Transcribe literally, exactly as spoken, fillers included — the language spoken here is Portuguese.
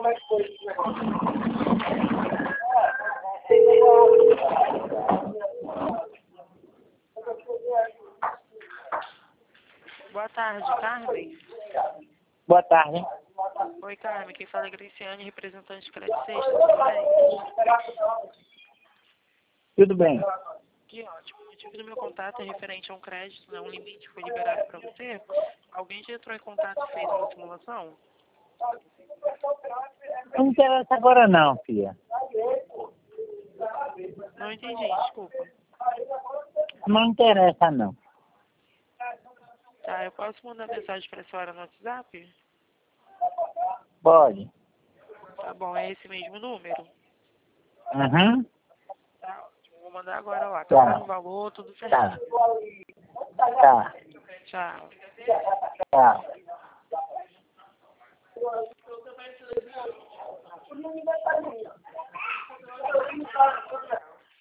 Boa tarde, Carmen. Boa tarde. Oi, Carmen. Quem fala é Graciane, representante de Crédito Sexta. Tudo bem? Tudo bem. Que ótimo. O motivo do meu contato é referente a um crédito, né, um limite que foi liberado para você. Alguém já entrou em contato e fez uma simulação? Não interessa agora não, filha. Não entendi, desculpa. Não interessa não. Tá, eu posso mandar mensagem para a senhora no WhatsApp? Pode. Tá bom, é esse mesmo número? Uhum. Tá ótimo. Vou mandar agora lá. Tá. Tá no valor, tudo Tá. certinho. Tá. Tchau. Tá.